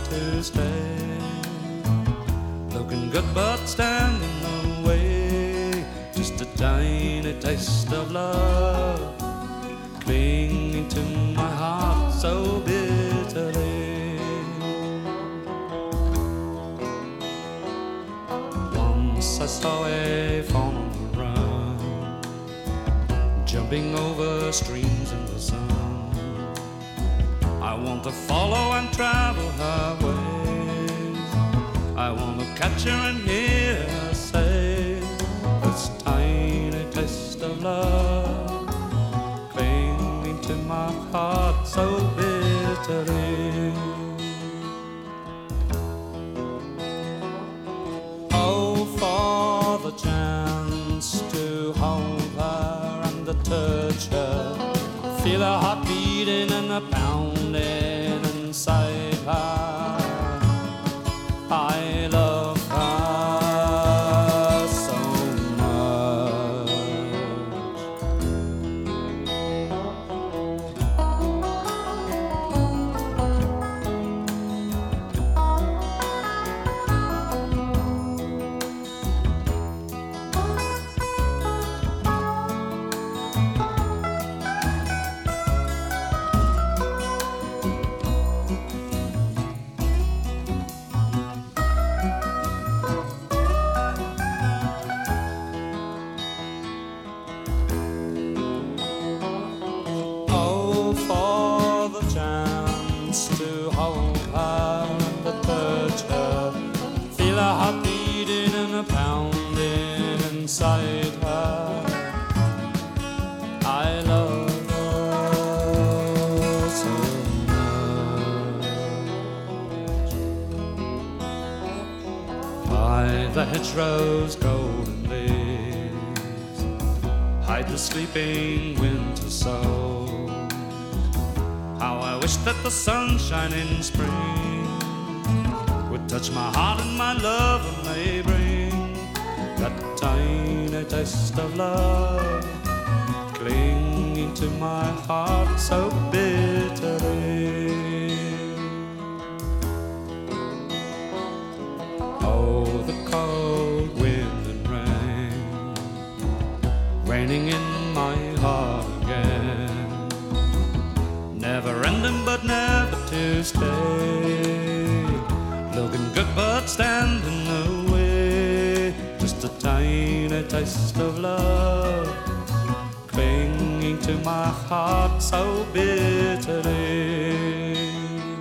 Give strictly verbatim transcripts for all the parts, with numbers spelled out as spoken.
to stay. Looking good but standing in the way. Just a tiny taste of love, clinging to my heart so bitterly. Once I saw a fawn on the run, jumping over streams in the sun. I want to follow and travel her ways. I want to catch her and hear her say this tiny taste of love, clinging to my heart so bitterly. Oh, for the chance to hold her and to touch her, feel her heart beating and a pounding inside her. I love her so much. To hold her and to touch her, feel her heart beating and a pounding inside her. I love her so much. By the hedgerow's golden leaves hide the sleeping winter soul. How I wish that the sunshine in spring would touch my heart and my love and may bring that tiny taste of love, clinging to my heart so bitterly. Oh, the cold wind and rain, raining in my heart again, never ending but never to stay. Looking good but standing away. Just a tiny taste of love, clinging to my heart so bitterly.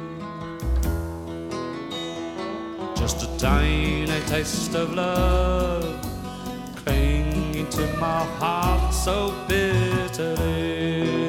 Just a tiny taste of love, clinging to my heart so bitterly.